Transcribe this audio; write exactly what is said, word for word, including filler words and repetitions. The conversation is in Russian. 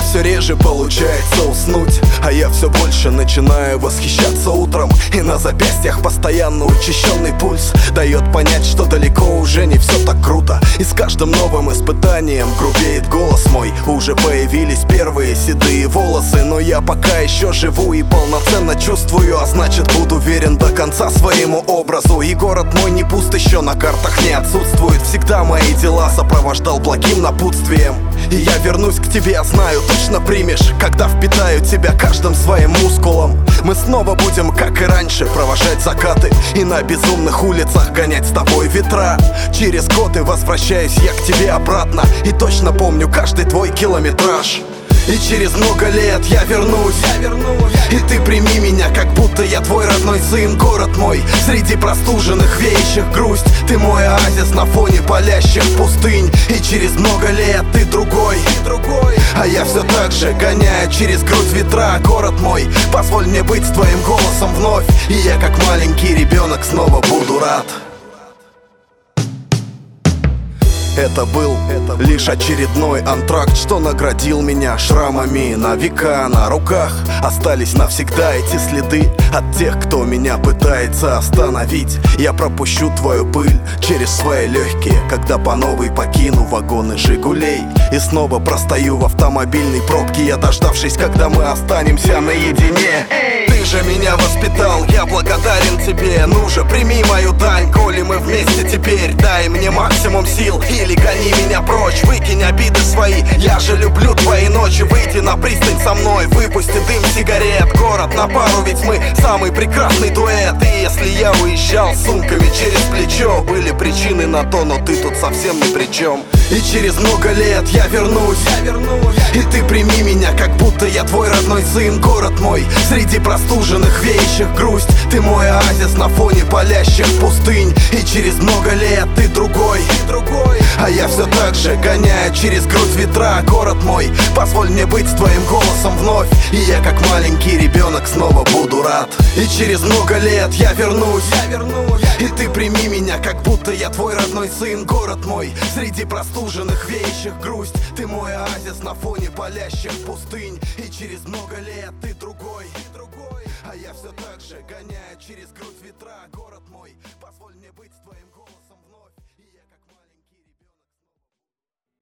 все реже получается уснуть, а я все больше начинаю восхищаться утром. И на запястьях постоянно учащенный пульс дает понять, что далеко уже не все так круто. И с каждым новым испытанием грубеет голос мой. Уже появились первые седые волосы, но я пока еще живу и полноценно чувствую, а значит буду верен до конца своему образу. И город мой не пуст, еще на картах не отсутствует. Всегда мои дела сопровождал благим напутствием. И я вернусь к тебе, я знаю, точно примешь, когда впитаю тебя каждым своим мускулом. Мы снова будем, как и раньше, провожать закаты и на безумных улицах гонять с тобой ветра. Через годы возвращаюсь я к тебе обратно и точно помню каждый твой километраж. И через много лет я вернусь, я вернусь, и ты прими меня, как будто я твой родной сын. Город мой среди простуженных, веющих грусть. Ты мой оазис на фоне палящих пустынь. И через много лет ты другой, ты другой, а я все так же гоняю через грудь ветра. Город мой, позволь мне быть твоим голосом вновь, и я как маленький ребенок снова буду рад. Это был лишь очередной антракт, что наградил меня шрамами на века. На руках остались навсегда эти следы от тех, кто меня пытается остановить. Я пропущу твою пыль через свои легкие, когда по новой покину вагоны Жигулей. И снова простою в автомобильной пробке, я дождавшись, когда мы останемся наедине. Ты же меня воспитал, я благодарен тебе. Ну же, прими мою дань, коли мы вместе теперь. Дай мне максимум сил или гони меня прочь, выкинь обиды свои. Я же люблю твои ночи, выйди на пристань со мной, выпусти дым сигарет. Город на пару, ведь мы самый прекрасный дуэт. И если я уезжал с сумками через плечо, были причины на то, но ты тут совсем ни при чем. И через много лет я вернусь, я вернусь, и ты прими меня, как будто я твой родной сын. Город мой среди простуженных, веющих грусть. Ты мой оазис на фоне палящих пустынь. И через много лет ты другой, ты другой, а я все так же гоняю через грудь ветра. Город мой, позволь мне быть твоим голосом вновь, и я как маленький ребенок снова буду рад. И через много лет я вернусь, я вернусь, и ты прими меня, как будто я твой родной сын. Город мой среди простуженных, веющих грусть. Ты мой оазис на фоне палящих пустынь. И через много лет ты другой, ты другой, а я все так же гоняю через грудь ветра. Город мой.